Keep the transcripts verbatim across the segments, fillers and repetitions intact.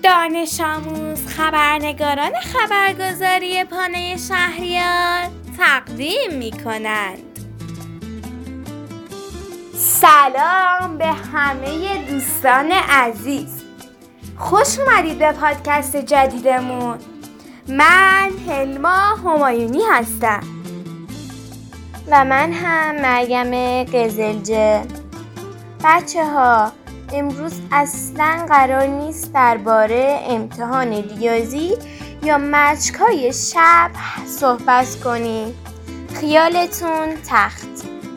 دانش آموز خبرنگاران خبرگزاری پانه شهریار تقدیم می کنند. سلام به همه دوستان عزیز، خوش اومدید به پادکست جدیدمون. من هلما همایونی هستم و من هم مریم قزلجه. بچه ها، امروز اصلا قرار نیست درباره امتحان ریاضی یا مشق‌های شب صحبت کنیم. خیالتون تخت.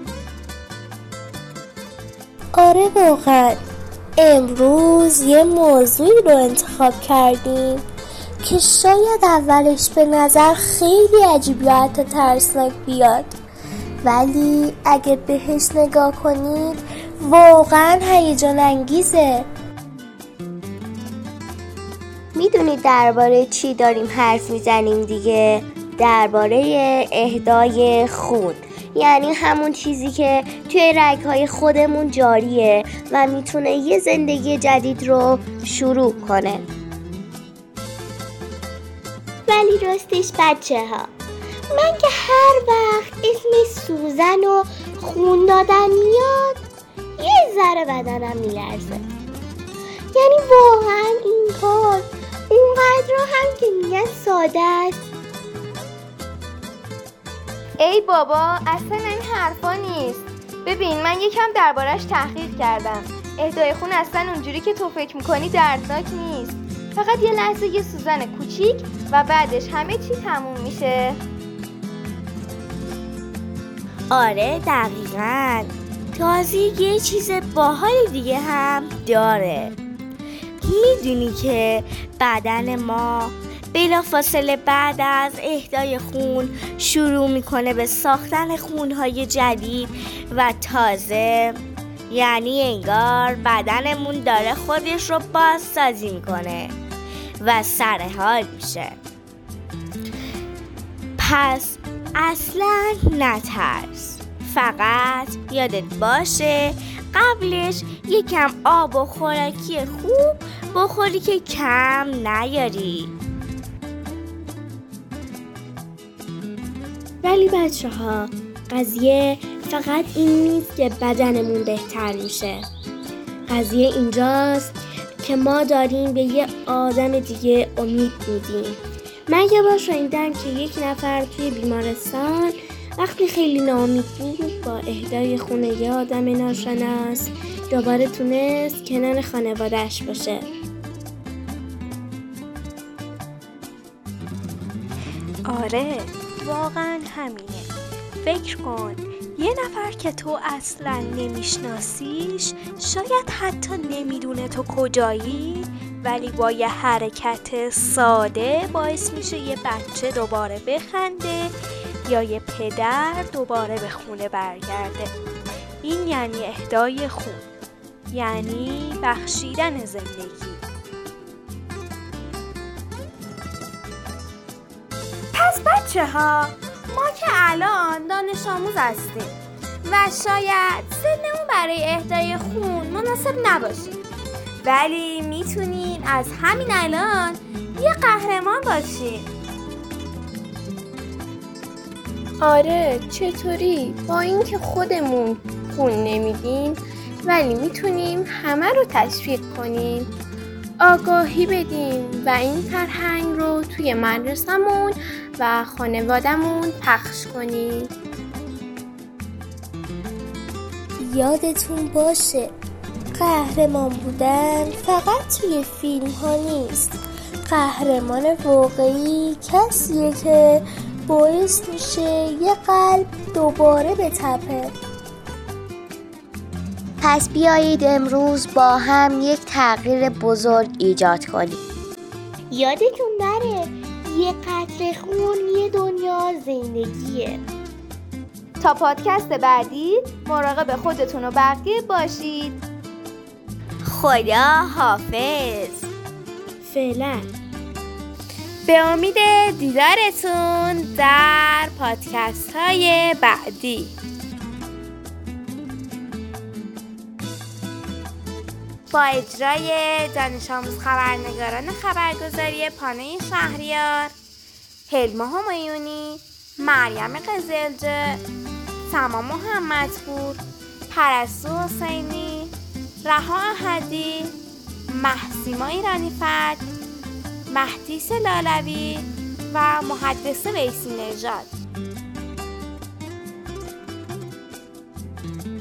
آره واقعا امروز یه موضوعی رو انتخاب کردیم که شاید اولش به نظر خیلی عجیب یا حتی ترسناک بیاد، ولی اگه بهش نگاه کنید واقعا هیجان انگیزه. میدونید درباره چی داریم حرف میزنیم دیگه؟ درباره اهدای خون، یعنی همون چیزی که توی رگ‌های خودمون جاریه و میتونه یه زندگی جدید رو شروع کنه. ولی راستش بچه ها، من که هر وقت اسم سوزن و خون دادن میاد یه ذره بدنم میلرزه. یعنی واقعا این کار اونقدر هم که میگن ساده است. ای بابا، اصلا این حرفا نیست. ببین، من یکم دربارش تحقیق کردم. اهدای خون اصلا اونجوری که تو فکر میکنی دردناک نیست. فقط یه لحظه یه سوزن کوچیک و بعدش همه چی تموم میشه. آره دقیقاً. تازه یه چیز باحال دیگه هم داره. میدونی که بدن ما بلافاصله بعد از اهدای خون شروع میکنه به ساختن خونهای جدید و تازه، یعنی انگار بدنمون داره خودش رو بازسازی میکنه و سرحال میشه. پس اصلا نترس، فقط یادت باشه قبلش یکم آب و خوراکی خوب بخوری که کم نیاری. ولی بچه ها، قضیه فقط این نیست که بدنمون بهتر میشه. قضیه اینجاست که ما داریم به یه آدم دیگه امید میدیم. من یه بار شنیدم که یک نفر توی بیمارستان وقتی خیلی ناامید بود با اهدای خون یه آدم ناشناس دوباره تونست کنار خانواده‌اش باشه. آره واقعا همینه. فکر کن یه نفر که تو اصلا نمیشناسیش، شاید حتی نمیدونه تو کجایی، ولی با یه حرکت ساده باعث میشه یه بچه دوباره بخنده یا یه پدر دوباره به خونه برگرده. این یعنی اهدای خون، یعنی بخشیدن زندگی. پس بچه ها، ما که الان دانش آموز هستیم و شاید سنمون برای اهدای خون مناسب نباشه، ولی میتونین از همین الان یه قهرمان باشین. آره چطوری؟ با اینکه خودمون خون نمیدیم ولی میتونیم همه رو تشویق کنیم، آگاهی بدیم و این فرهنگ رو توی مدرسه‌مون و خانواده‌مون پخش کنیم. یادتون باشه قهرمان بودن فقط توی فیلم ها نیست. قهرمان واقعی کسیه که باعث میشه یه قلب دوباره بتپه. پس بیایید امروز با هم یک تغییر بزرگ ایجاد کنیم. یادتون نره یه قطره خون یه دنیا زندگیه. تا پادکست بعدی مراقب خودتون و بقیه باشید. خدا حافظ. فعلا به امید دیدارتون در پادکست های بعدی. با اجرای دانش آموز خبرنگاران خبرگزاری پانوی شهریار، حلما همایونی، مریم قزلجه، سما محمدپور، پرستو حسینی، رها احدی، محسیما ایرانی‌فر، مهدیس لالوی و محدث ویسی نژاد.